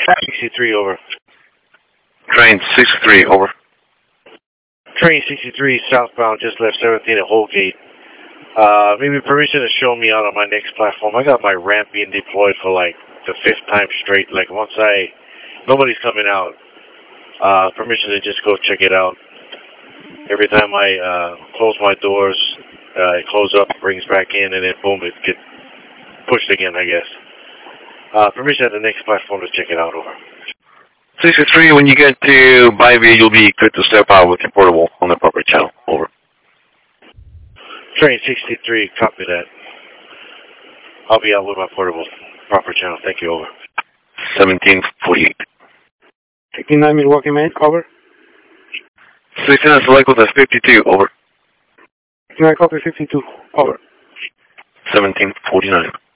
63, over. Train 63, over. Train 63 southbound, just left 17 at Holgate. Maybe permission to show me out on my next platform. I got my ramp being deployed for like the 5th time straight. Like nobody's coming out. Permission to just go check it out. Every time I close my doors, it closes up, brings back in, and then boom, it gets pushed again, I guess. Permission at the next platform to check it out, over. 63, when you get to Byview, you'll be good to step out with your portable on the proper channel, over. Train 63, copy that. I'll be out with my portable, proper channel. Thank you, over. 1748. 69 Milwaukee Main, over. 69 select with a 52, over. 69 copy 52, over. 1749.